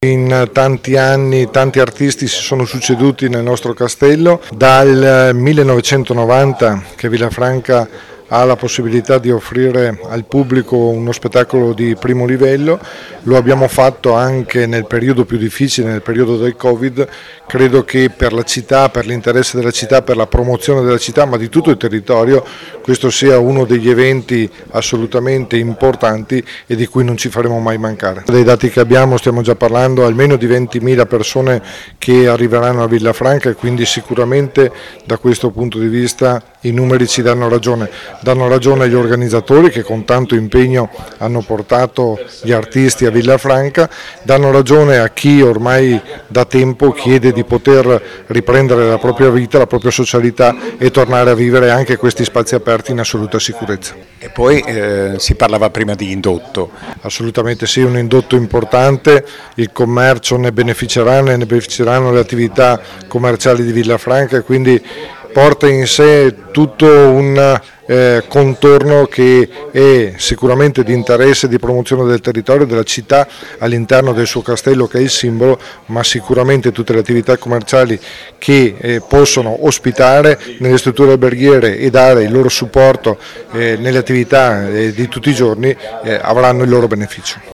In tanti anni tanti artisti si sono succeduti nel nostro castello, dal 1990 che Villafranca ha la possibilità di offrire al pubblico uno spettacolo di primo livello. Lo abbiamo fatto anche nel periodo più difficile, nel periodo del Covid. Credo che per la città, per l'interesse della città, per la promozione della città, ma di tutto il territorio, questo sia uno degli eventi assolutamente importanti e di cui non ci faremo mai mancare. Dai dati che abbiamo stiamo già parlando almeno di 20.000 persone che arriveranno a Villafranca e quindi sicuramente da questo punto di vista i numeri ci danno ragione agli organizzatori che con tanto impegno hanno portato gli artisti a Villafranca, danno ragione a chi ormai da tempo chiede di poter riprendere la propria vita, la propria socialità e tornare a vivere anche questi spazi aperti in assoluta sicurezza. E poi si parlava prima di indotto. Assolutamente sì, un indotto importante, il commercio ne beneficeranno le attività commerciali di Villafranca e quindi porta in sé tutto un contorno che è sicuramente di interesse e di promozione del territorio, della città all'interno del suo castello che è il simbolo, ma sicuramente tutte le attività commerciali che possono ospitare nelle strutture alberghiere e dare il loro supporto nelle attività di tutti i giorni avranno il loro beneficio.